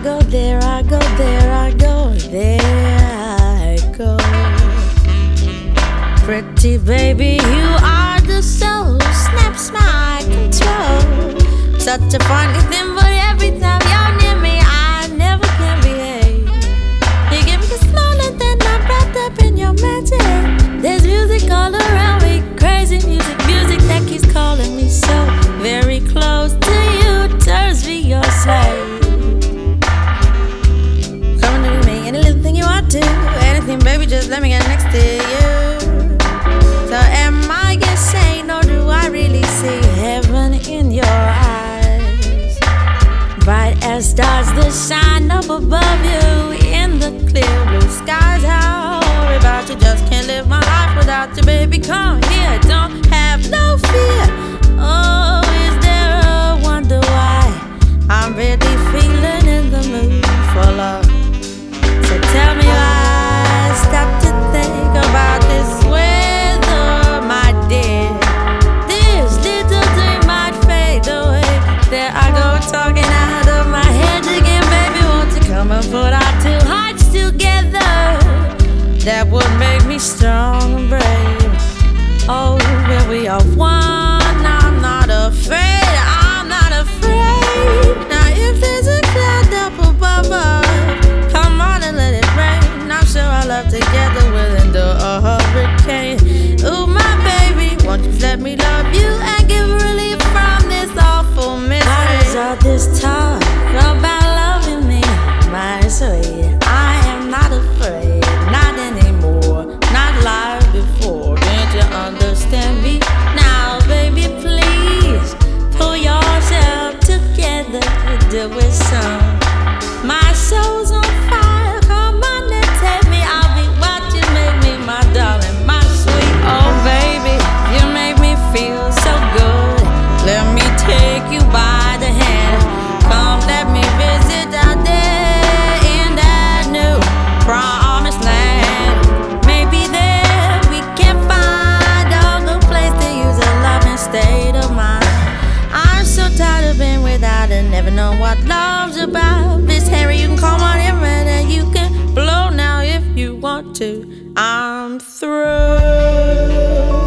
go, there I go, there I go, there I go. Pretty baby, you are the soul, snaps my control. Such a funny thing, but every time you're near me, I never can behave. You give me the smile and then I'm wrapped up in your magic. There's music all around me, crazy music, music that keeps calling me so very close to you, turns me your slave. Come to me, any little thing you want to, anything baby, just let me get next to you. So am I insane or do I really see heaven in your eyes? Bright as stars that shine up above you in the clear blue skies. How about you? Just can't live my life without you, baby. Come here, don't have no fear. Oh, is there a wonder why I'm really feeling in the mood for love? So tell me why I stop to think about this weather, my dear. This little dream might fade away. There I go, talking out of my head again. Baby, won't you come and put our two hearts together? That would make me strong and brave. Oh, where we are one, I'm not afraid, I'm not afraid. Now if there's a cloud up above us, come on and let it rain. I'm sure our love together will endure a hurricane. Ooh, my baby, won't you let me love you and give relief from this awful misery? Why is all this talk about loving me, my sweet? I am not afraid, not anymore, not like before. Can't you understand me now, baby? Please pull yourself together and do it some. My soul's on fire, come on and take me. I'll be what you make me, my darling, my sweet. Oh baby, you make me feel so good. Let me take you by the hand. Come, let me visit out there in that new promised land. Maybe there we can find a good place to use a loving state of mind. I'm so tired of being without and never know what love's about. Miss Harry, you can call on him and you can blow now if you want to. I'm through.